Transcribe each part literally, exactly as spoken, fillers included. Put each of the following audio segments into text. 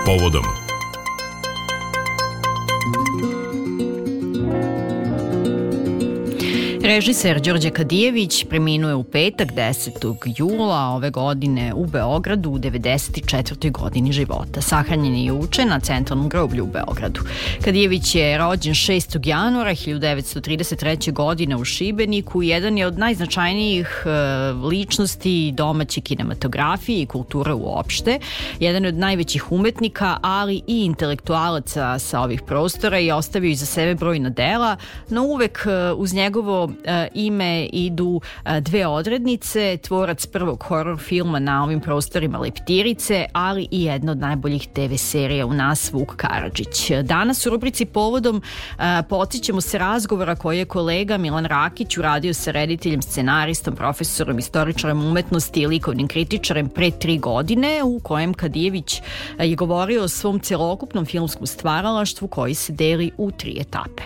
povodom. Režiser Đorđe Kadijević preminuo je u petak desetog jula ove godine u Beogradu u devedeset četvrtoj godini života. Sahranjen je juče na Centralnom groblju u Beogradu. Kadijević je rođen šestog januara hiljadu devetsto trideset treće. godine u Šibeniku i jedan je od najznačajnijih ličnosti domaće kinematografije i kulture uopšte. Jedan je od najvećih umetnika, ali i intelektualaca sa ovih prostora i ostavio iza sebe brojna dela, no uvek uz njegovo ime idu dve odrednice, tvorac prvog horor filma na ovim prostorima Leptirice, ali i jedna od najboljih te ve serija u nas, Vuk Karadžić. Danas u rubrici Povodom podsjećamo se razgovora koji je kolega Milan Rakić uradio sa rediteljem, scenaristom, profesorom, istoričarem umetnosti i likovnim kritičarem pre tri godine, u kojem Kadijević je govorio o svom celokupnom filmskom stvaralaštvu koji se deli u tri etape.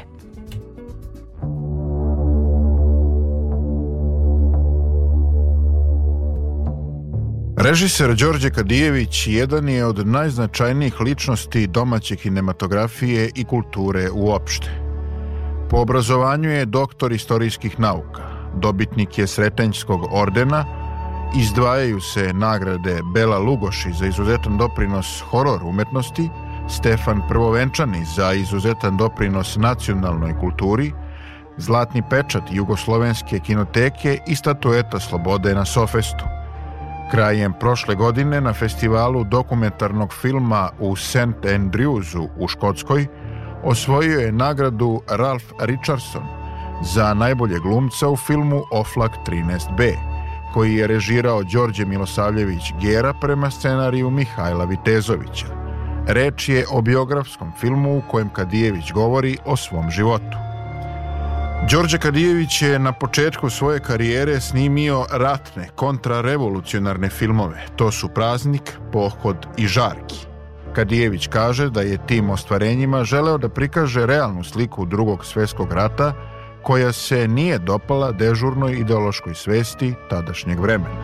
Režiser Đorđe Kadijević jedan je od najznačajnijih ličnosti domaće kinematografije i kulture uopšte. Po obrazovanju je doktor istorijskih nauka, dobitnik je Sretenjskog ordena, izdvajaju se nagrade Bela Lugoši za izuzetan doprinos horor umetnosti, Stefan Prvovenčani za izuzetan doprinos nacionalnoj kulturi, Zlatni pečat Jugoslovenske kinoteke i statueta slobode na Sofestu. Krajem prošle godine na festivalu dokumentarnog filma u Saint Andrewsu u Škotskoj osvojio je nagradu Ralph Richardson za najbolje glumca u filmu Oflak trinaest be, koji je režirao Đorđe Milosavljević Gera prema scenariju Mihajla Vitezovića. Reč je o biografskom filmu u kojem Kadijević govori o svom životu. Đorđe Kadijević je na početku svoje karijere snimio ratne, kontrarevolucionarne filmove. To su Praznik, Pohod i Žarki. Kadijević kaže da je tim ostvarenjima želeo da prikaže realnu sliku Drugog svjetskog rata koja se nije dopala dežurnoj ideološkoj svesti tadašnjeg vremena.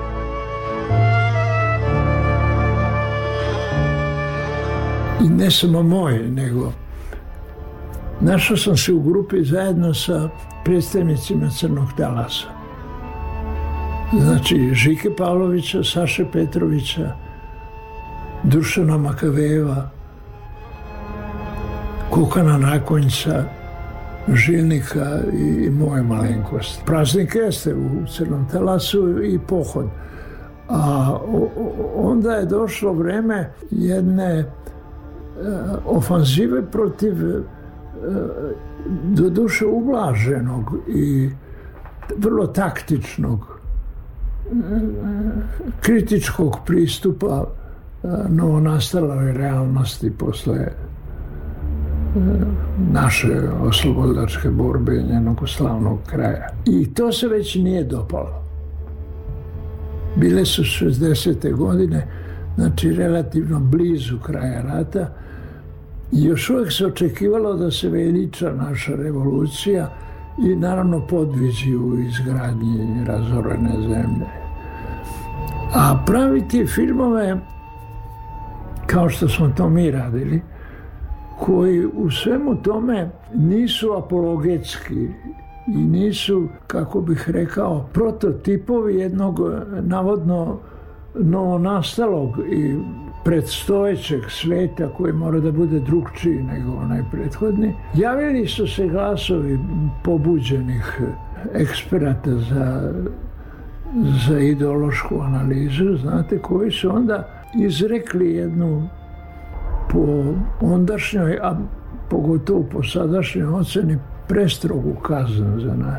I ne samo moj, nego našao sam se u grupi zajedno sa predstavnicima Crnog talasa. Znači Žike Pavlovića, Saše Petrovića, Dušana Makavejeva, Kukana Nakonjca, Žilnika i moje malenkosti. Praznik jeste u Crnom talasu i Pohod. A onda je došlo vreme jedne ofanzive protiv do duše ublaženog i vrlo taktičnog kritičkog pristupa novonastaloj realnosti posle naše oslobodilačke borbe i njenog slavnog kraja. I to se već nije dopalo. Bile su šezdesete godine, znači relativno blizu kraja rata, i još uvijek se očekivalo da se veliča naša revolucija i naravno podvizi u izgradnji razorene zemlje. A praviti filmove, kao što smo to mi radili, koji u svemu tome nisu apologetski i nisu, kako bih rekao, prototipovi jednog navodno novonastalog i predstojećeg sveta koji mora da bude drugčiji nego onaj prethodni. Javili su se glasovi pobuđenih eksperata za, za ideološku analizu, znate, koji su onda izrekli jednu po ondašnjoj, a pogotovo po sadašnjoj oceni, prestrogu kaznu za nas.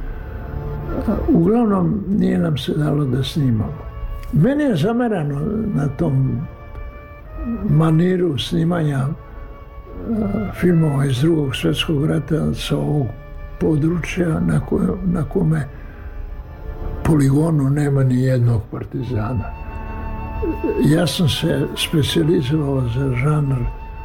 Uglavnom nije nam se dalo da snimamo. Meni je zamerano na tom maniru snimanja filmova iz Drugog svjetskog rata sa ovog područja na, koje, na kome poligonu nema ni jednog partizana. Ja sam se specijalizovao za žanr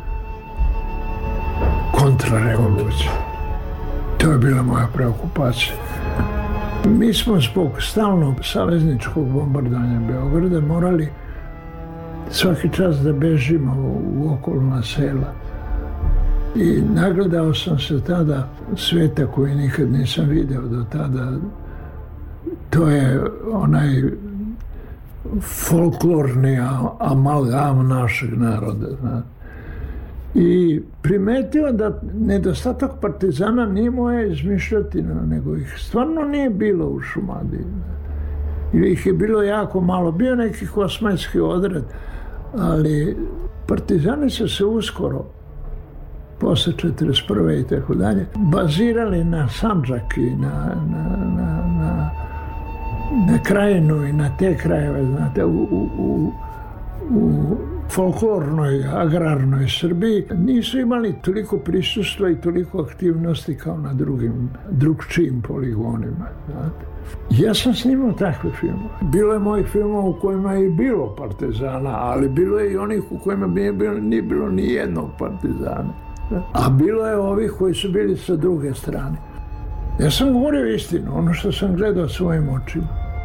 kontrarevolucije. To je bila moja preokupacija. Mi smo zbog stalnog savezničkog bombardovanja Beograda morali svaki čas da bežimo u okolna sela. I nagledao sam se tada sveta koji nikad nisam video do tada. To je onaj folklorni amalgam našeg naroda. Znate. I primetio da nedostatak partizana nije moja izmišljotina, nego ih stvarno nije bilo u Šumadiji. Ili ih je bilo jako malo. Bio neki kosmajski odred, ali partizani su se uskoro, posle četrdeset prve i tako dalje, bazirali na Sandžak i na, na, na, na, na Krajinu i na te krajeve, znate, u, u, u, u folklornoj, agrarnoj Srbiji nisu imali toliko prisustva i toliko aktivnosti kao na drugim, drugčijim poligonima. Znate. Ja sam snimao takve filmove. Bilo je mojih filmova u kojima je bilo partizana, ali bilo je i onih u kojima nije bilo, nije bilo ni jednog partizana. A bilo je ovih koji su bili sa druge strane. Ja sam govorio istinu, ono što sam gledao svojim očima.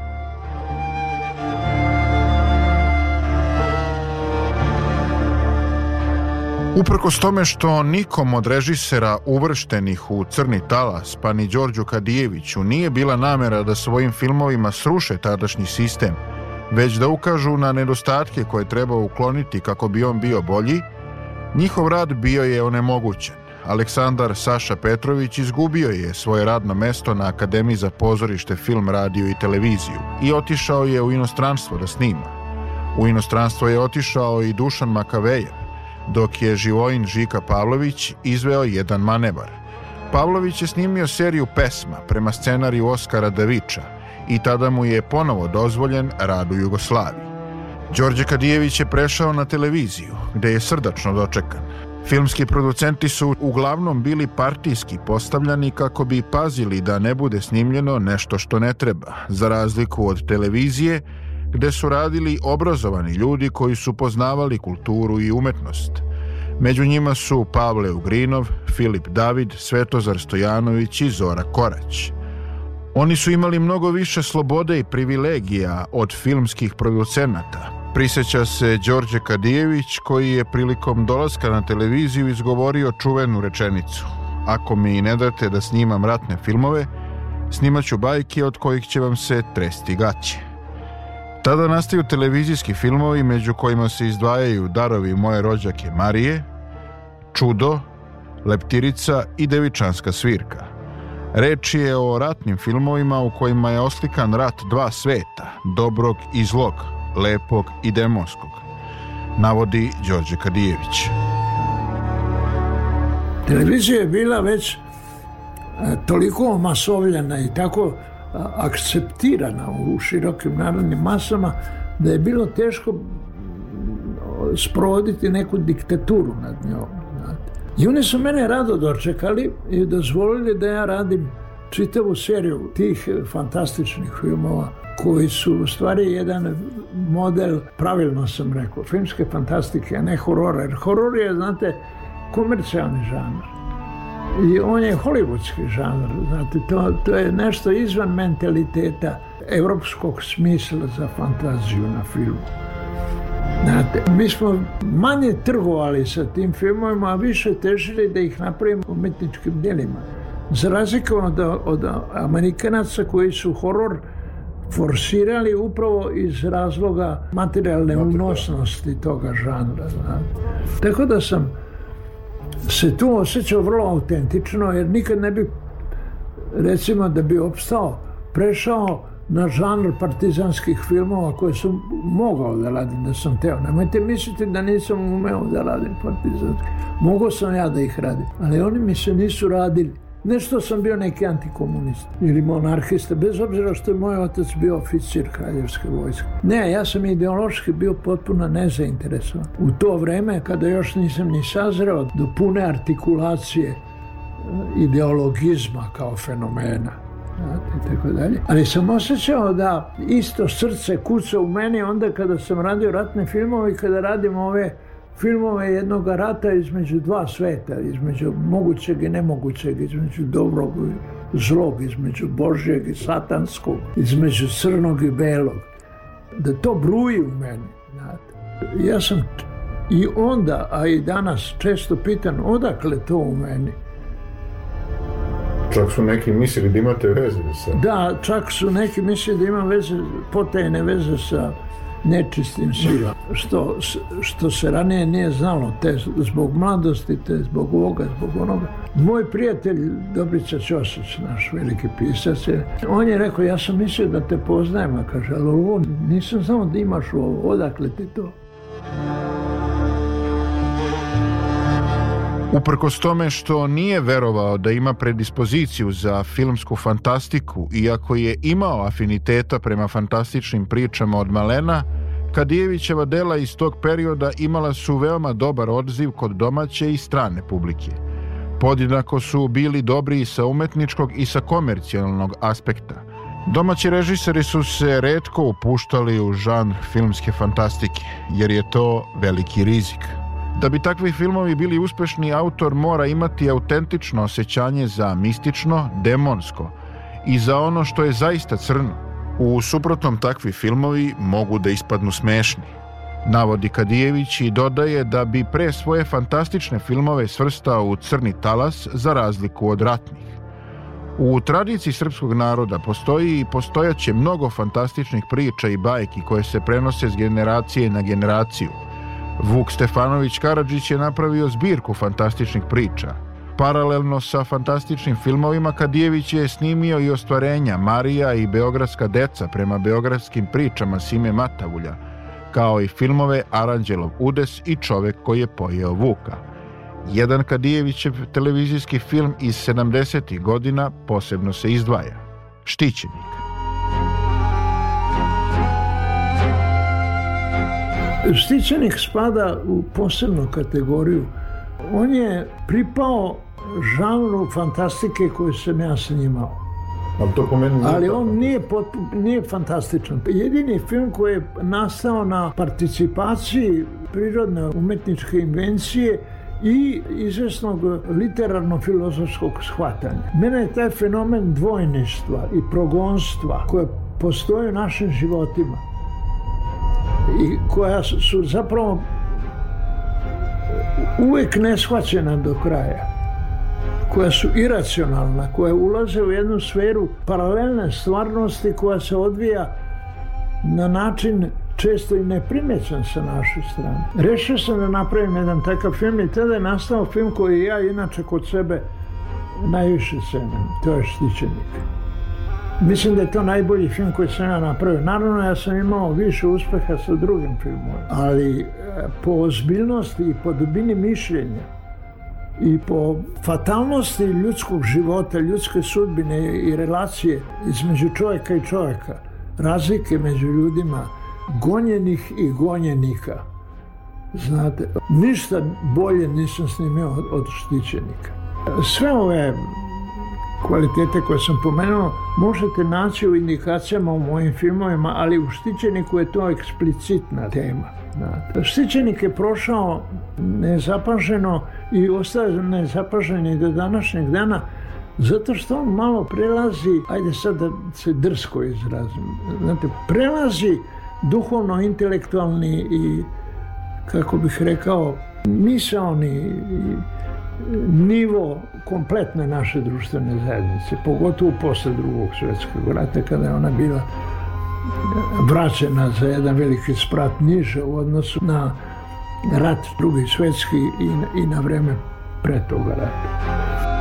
Uprkos tome što nikom od režisera uvrštenih u Crni talas, pa ni Đorđu Kadijeviću, nije bila namera da svojim filmovima sruše tadašnji sistem, već da ukažu na nedostatke koje treba ukloniti kako bi on bio bolji, njihov rad bio je onemogućen. Aleksandar Saša Petrović izgubio je svoje radno mesto na Akademiji za pozorište, film, radio i televiziju i otišao je u inostranstvo da snima. U inostranstvo je otišao i Dušan Makavejev, dok je Živojin Žika Pavlović izveo jedan manevar. Pavlović je snimio seriju pesma prema scenariju Oskara Daviča i tada mu je ponovo dozvoljen rad u Jugoslaviji. Đorđe Kadijević je prešao na televiziju, gde je srdačno dočekan. Filmski producenti su uglavnom bili partijski postavljani kako bi pazili da ne bude snimljeno nešto što ne treba, za razliku od televizije, gde su radili obrazovani ljudi koji su poznavali kulturu i umetnost. Među njima su Pavle Ugrinov, Filip David, Svetozar Stojanović i Zora Korać. Oni su imali mnogo više slobode i privilegija od filmskih producenata. Prisjeća se Đorđe Kadijević, koji je prilikom dolaska na televiziju izgovorio čuvenu rečenicu: "Ako mi ne date da snimam ratne filmove, snimaću bajke od kojih će vam se tresti gaće." Tada nastaju televizijski filmovi među kojima se izdvajaju Darovi moje rođake Marije, Čudo, Leptirica i Devičanska svirka. Reč je o ratnim filmovima u kojima je oslikan rat dva sveta, dobrog i zlog, lepog i demonskog, navodi Đorđe Kadijević. Televizija je bila već toliko omasovljena i tako akceptirana u širokim narodnim masama da je bilo teško sprovoditi neku diktaturu nad njom. I oni su mene rado dočekali i dozvolili da ja radim čitavu seriju tih fantastičnih filmova koji su u stvari jedan model, pravilno sam rekao, filmske fantastike, a ne horora. Jer horor je, znate, komercijalni žanr. I on je hollywoodski žanr, znate, to, to je nešto izvan mentaliteta evropskog smisla za fantaziju na filmu. Znate, mi smo manje trgovali sa tim filmovima, a više težili da ih napravimo umetničkim djelima. Za razliku od, od Amerikanaca koji su horor forsirali upravo iz razloga materijalne unosnosti toga žanra. Znate. Tako da sam se tu osjećao vrlo autentično, jer nikad ne bi, recimo da bi opstao, prešao na žanr partizanskih filmova koje sam mogao da radim, da sam teo. Nemojte misliti da nisam umeo da radim partizanski. Mogao sam ja da ih radim, ali oni mi se nisu radili. Nešto sam bio neki antikomunist ili monarhista, bez obzira što je moj otac bio oficir kraljevske vojske. Ne, ja sam ideološki bio potpuno nezainteresovan. U to vreme, kada još nisam ni sazreo do pune artikulacije ideologizma kao fenomena, i tako dalje. Ali sam osjećao da isto srce kuca u meni onda kada sam radio ratne filmove i kada radim ove filmove jednog rata između dva sveta, između mogućeg i nemogućeg, između dobrog i zlog, između božjeg i satanskog, između crnog i belog. Da to bruji u meni, znate. Ja sam i onda, a i danas često pitan odakle to u meni. Čak su neki mislili da imate veze sa... Da, čak su neki mislili da imam veze, potajne veze sa nečistim silama, što, što se ranije nije znalo, te zbog mladosti, te zbog ovoga, zbog onoga. Moj prijatelj Dobrica Ćosić, naš veliki pisac, on je rekao, ja sam mislio da te poznajem, a kaže, ali ovo, nisam znao da imaš ovo, odakle ti to? Uprkos tome što nije verovao da ima predispoziciju za filmsku fantastiku, iako je imao afiniteta prema fantastičnim pričama od malena, Kadijevićeva dela iz tog perioda imala su veoma dobar odziv kod domaće i strane publike. Podjednako su bili dobri i sa umetničkog i sa komercijalnog aspekta. Domaći režiseri su se retko upuštali u žanr filmske fantastike, jer je to veliki rizik. Da bi takvi filmovi bili uspešni, autor mora imati autentično osjećanje za mistično, demonsko i za ono što je zaista crno. U suprotnom, takvi filmovi mogu da ispadnu smešni. Navodi Kadijević i dodaje da bi pre svoje fantastične filmove svrstao u crni talas za razliku od ratnih. U tradiciji srpskog naroda postoji i postojaće mnogo fantastičnih priča i bajki koje se prenose s generacije na generaciju. Vuk Stefanović Karadžić je napravio zbirku fantastičnih priča. Paralelno sa fantastičnim filmovima, Kadijević je snimio i ostvarenja Marija i Beogradska deca prema beogradskim pričama Sime Matavulja, kao i filmove Aranđelov udes i Čovek koji je pojeo Vuka. Jedan Kadijevićev televizijski film iz sedamdesetih godina posebno se izdvaja. Štićenik. Štićenik spada u posebnu kategoriju. On je pripao žanru fantastike koju sam ja snimao. Ali, to po meni Ali on nije, potpup, nije fantastičan. Jedini film koji je nastao na participaciji prirodne umetničke invencije i izvesnog literarno-filozofskog shvatanja. Mene je taj fenomen dvojništva i progonstva koje postoje u našim životima i koja su zapravo uvijek neshvaćena do kraja, koja su iracionalna, koja ulaze u jednu sferu paralelne stvarnosti koja se odvija na način često i neprimećan sa naše strane. Rešio sam da napravim jedan takav film i tada je nastao film koji ja inače kod sebe najviše cenim. To je Štićenik. Mislim da je to najbolji film koji sam ja napravio. Naravno, ja sam imao više uspeha sa drugim filmom, ali po ozbiljnosti i po dubini mišljenja i po fatalnosti ljudskog života, ljudske sudbine i relacije između čovjeka i čovjeka, razlike među ljudima, gonjenih i gonjenika. Znate, ništa bolje nisam snimio od, od Štićenika. Sve ove kvalitete koje sam pomenuo možete naći u indikacijama u mojim filmovima, ali u Štićeniku je to eksplicitna tema. Štićenik je prošao nezapaženo i ostaje nezapažen i do današnjeg dana zato što on malo prelazi, ajde sad da se drsko izrazim, znate, prelazi duhovno-intelektualni i, kako bih rekao, misaoni nivo kompletne naše društvene zajednice, pogotovo posle drugog svjetskog rata, kada je ona bila vraćena za jedan veliki sprat niže u odnosu na rat drugi svjetski i, i na vreme pre toga rata.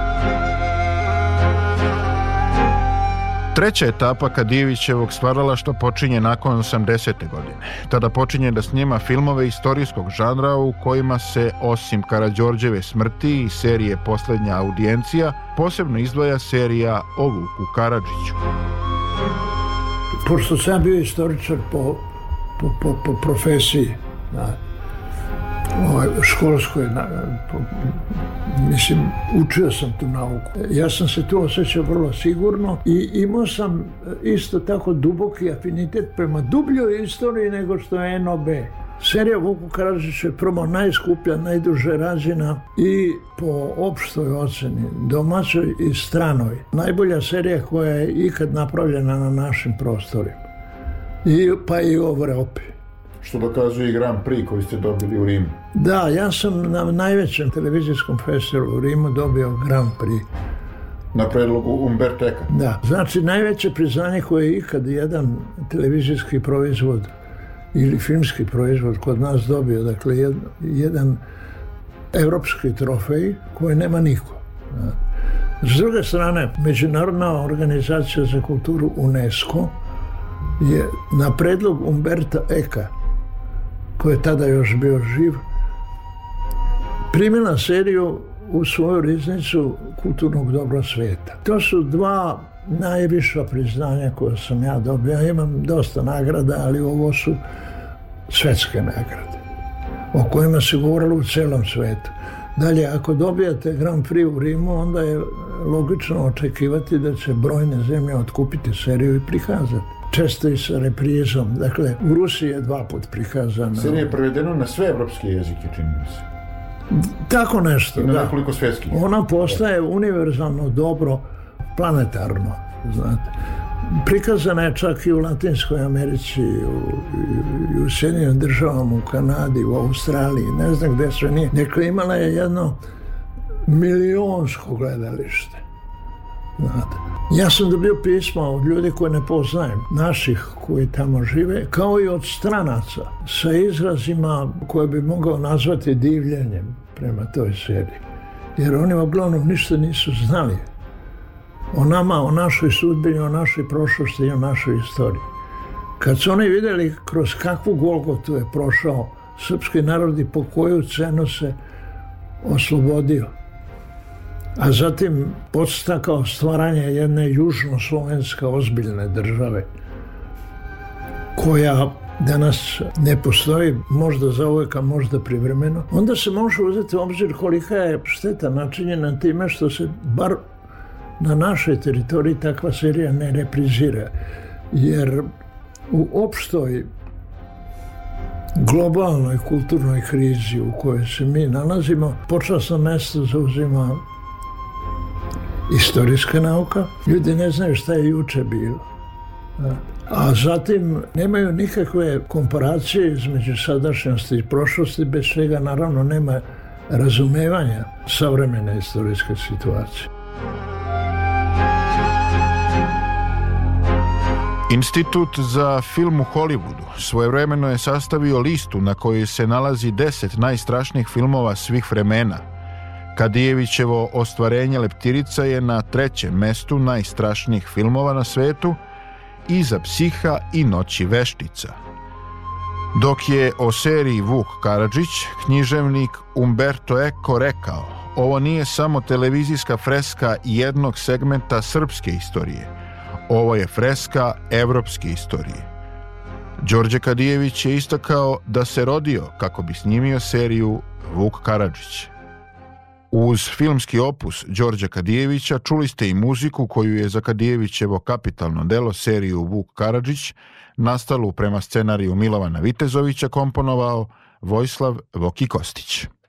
Treća etapa Kadijevićevog stvaralaštva počinje nakon osamdesete godine. Tada počinje da snima filmove istorijskog žanra u kojima se, osim Karađorđeve smrti i serije Poslednja audijencija, posebno izdvaja serija o Vuku Karadžiću. Pošto sam bio istoričar po, po, po, po profesiji, na ovaj, školskoj, na, po, mislim, učio sam tu nauku. Ja sam se tu osjećao vrlo sigurno i imao sam isto tako duboki afinitet prema dubljoj istoriji nego što je N O B. Serija Vuku Karadžiću je prvo najskuplja, najduže rađena i po opštoj oceni, domaćoj i stranoj. Najbolja serija koja je ikad napravljena na našim prostorima, I, pa i u Evropi. što dokazuje i Grand Prix koji ste dobili u Rimu. Da, ja sam na najvećem televizijskom festivalu u Rimu dobio Grand Prix. Na predlogu Umberto Eca. Da, znači najveće priznanje koje je ikad jedan televizijski proizvod ili filmski proizvod kod nas dobio, dakle jed, jedan evropski trofej koji nema niko. S druge strane, Međunarodna organizacija za kulturu UNESCO je na predlog Umberta Eca, koji je tada još bio živ, primila seriju u svoju riznicu kulturnog dobra svijeta. To su dva najviša priznanja koje sam ja dobio. Ja imam dosta nagrada, ali ovo su svetske nagrade, o kojima se govorilo u celom svetu. Dalje, ako dobijete Grand Prix u Rimu, onda je logično očekivati da će brojne zemlje otkupiti seriju i prikazati. Često i sa reprizom. Dakle, u Rusiji je dva put prikazana. Serija je prevedeno na sve evropske jezike, čini mi se. Tako nešto, I na da. nekoliko svetskih. Ona postaje univerzalno dobro, planetarno, znate. Prikazana je čak i u Latinskoj Americi, u, i u Sjedinjenim državama, u Kanadi, u Australiji, ne znam gde sve nije. Dakle, imala je jedno milionsko gledalište. Znate. Ja sam dobio pisma od ljudi koje ne poznajem, naših koji tamo žive, kao i od stranaca, sa izrazima koje bi mogao nazvati divljenjem prema toj seriji. Jer oni uglavnom ništa nisu znali o nama, o našoj sudbini, o našoj prošlosti i o našoj istoriji. Kad su oni vidjeli kroz kakvu golgotu je prošao srpski narod i po koju cenu se oslobodio, a zatim podstakao stvaranje jedne južnoslovenske ozbiljne države, koja danas ne postoji, možda zauvek, a možda privremeno, onda se može uzeti u obzir kolika je šteta načinjena time što se bar na našoj teritoriji takva serija ne reprizira. Jer u opštoj globalnoj kulturnoj krizi u kojoj se mi nalazimo, počasno mesto zauzima istorijska nauka. Ljudi ne znaju šta je juče bilo. A zatim nemaju nikakve komparacije između sadašnjosti i prošlosti, bez čega naravno nema razumevanja savremene istorijske situacije. Institut za film u Hollywoodu svojevremeno je sastavio listu na kojoj se nalazi deset najstrašnijih filmova svih vremena. Kadijevićevo Ostvarenje leptirica je na trećem mestu najstrašnijih filmova na svetu, iza Psiha i Noći veštica. Dok je o seriji Vuk Karadžić književnik Umberto Eco rekao: ovo nije samo televizijska freska jednog segmenta srpske istorije, ovo je freska evropske istorije. Đorđe Kadijević je istakao da se rodio kako bi snimio seriju Vuk Karadžić. Uz filmski opus Đorđa Kadijevića čuli ste i muziku koju je za Kadijevićevo kapitalno delo seriju Vuk Karadžić, nastalu prema scenariju Milovana Vitezovića, komponovao Vojislav Voki Kostić.